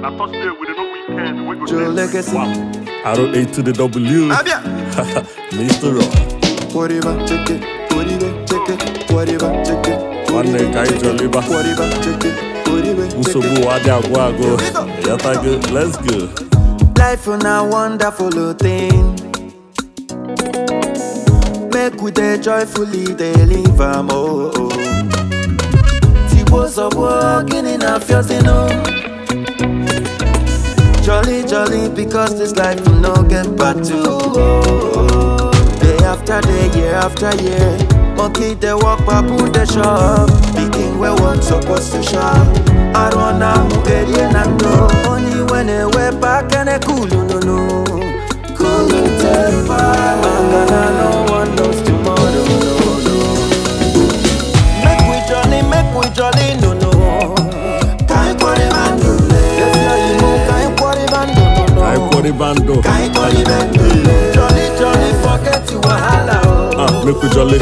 Na Thursday with no weekend. We go Joe Legacy. Arrow A to the W. Abia. Mr. Rock. Whatever, check it. Whatever, check it. Whatever, check it. One day, Kai Joliba. Whatever, check it. Whatever, check Usobu it. Wadi Agwago. Yata good. Let's go. Life is a wonderful thing. Make we dey joyfully dey live am oh. Tibos of walking in a fiosino. Jolly, jolly, because this life will not get back to. Day after day, year after year. Monkey they walk, baboon they shop. Picking where one supposed to shop. I don't know who area and no. Only when they way back and they cool, no. Cool temper. No one knows tomorrow, no. Make we jolly, no. Can't call him and do Bando. Jolly, forget you wahala oh. Make we jolly.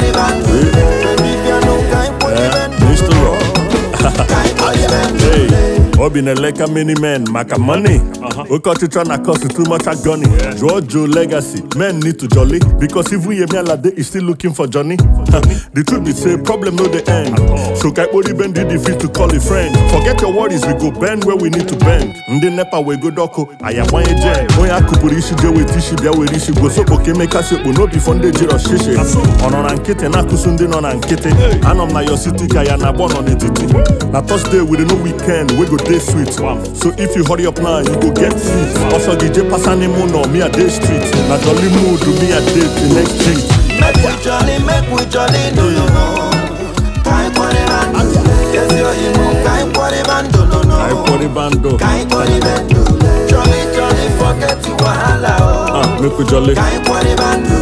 Mr. Rock. Hey, Obineleka many men, maka money. We cut it on a cost too much agony. Joe Legacy, men need to jolly. Because if we Lade is still looking for Johnny. The truth be say, problem no the end. So kai body bend the defeat to call a friend. Forget your worries, we go bend where we need to bend. Ndi nepa we go doko, aya wanye jen. Oya kupuri shi je we tishi bia we rishi. Go so poke me kasi no be fonde jiro shishe. Ono nankete na kusunde no nankete. Anom na your city kaya na bon on the titi. Na Thursday with no weekend, we go day sweet. So if you hurry up now, you go get seat. Also DJ Pasani Muno, me a day street. Na jolly mood, me a day the next street. Make we jolly, no. Can't call him and do. Yes, you're him, can't call him and do, no. Can't call him and do. Jolly, forget you wahala oh. Make we jolly. Can't call him and do.